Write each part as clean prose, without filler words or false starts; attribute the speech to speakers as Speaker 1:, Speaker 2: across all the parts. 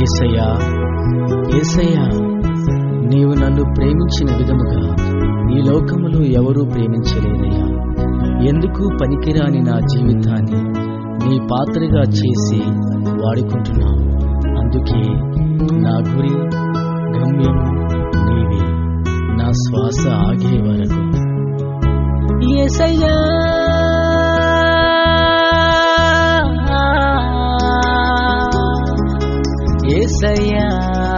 Speaker 1: యేసయ్యా, యేసయ్యా, నీవు నన్ను ప్రేమించిన విధముగా ఈ లోకములో ఎవరూ ప్రేమించలేదయ్యా. ఎందుకు పనికిరాని నా జీవితాన్ని నీ పాత్రగా చేసి వాడుకుంటున్నావు. అందుకే నా గురి గమ్యం నీవే, నా శ్వాస ఆగే వరకు. యేసయ్యా, యేసయ్యా,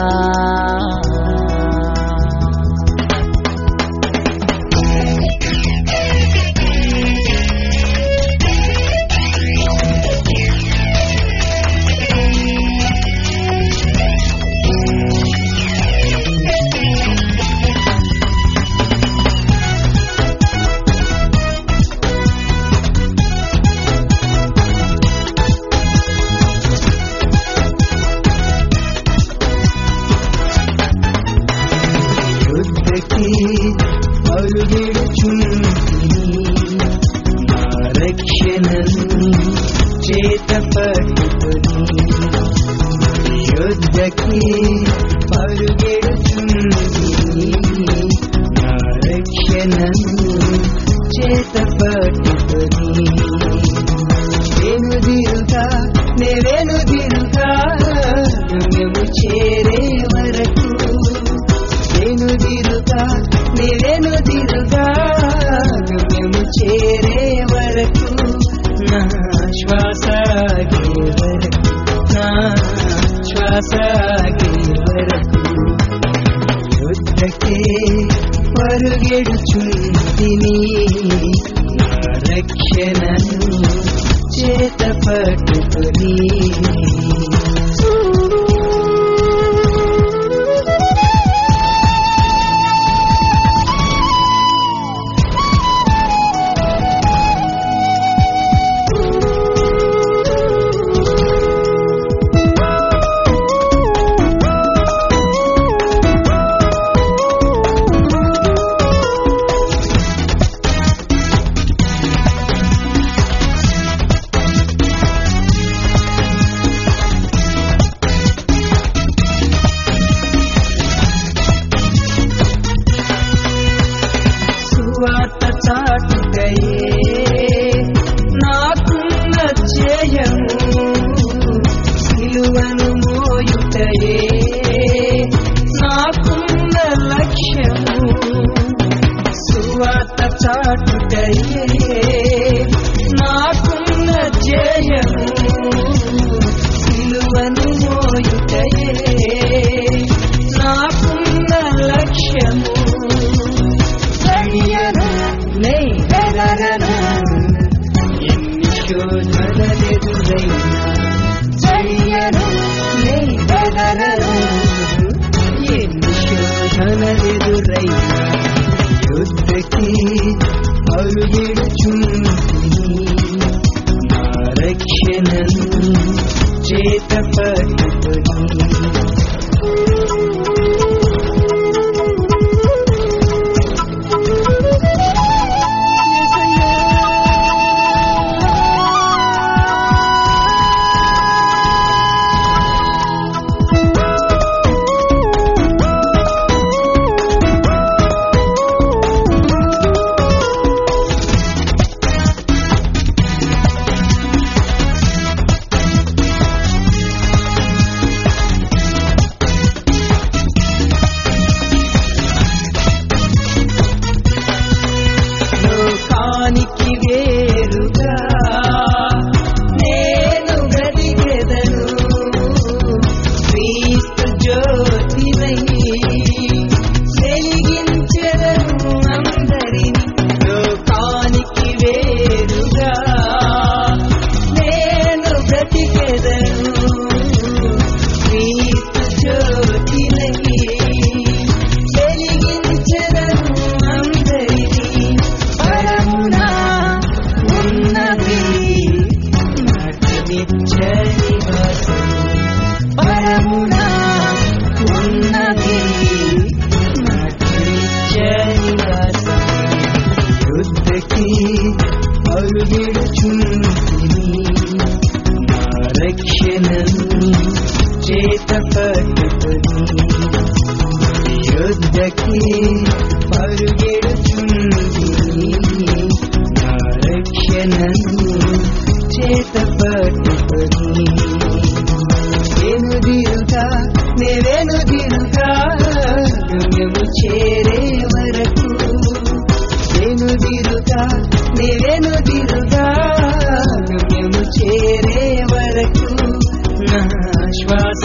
Speaker 2: పరుగెడుచుంటిని నా రక్షణను చేత పట్టుకొని. పరుగెడుచుంటిని నా రక్షణను చేత పట్టుకొని వెనుదిరుగా గమ్యము చేరే వరకు వెనుదిరుగా గమ్యము చేరే వరకు నా శ్వాస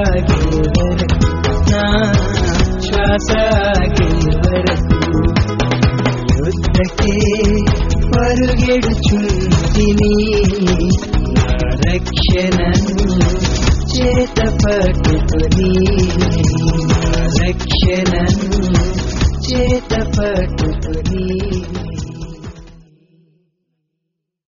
Speaker 2: వరకు యుద్ధకే పరుగెడుచుంటిని నా రక్షణను చేత పట్టుకొని నా రక్షణను చేత పట్టుకొని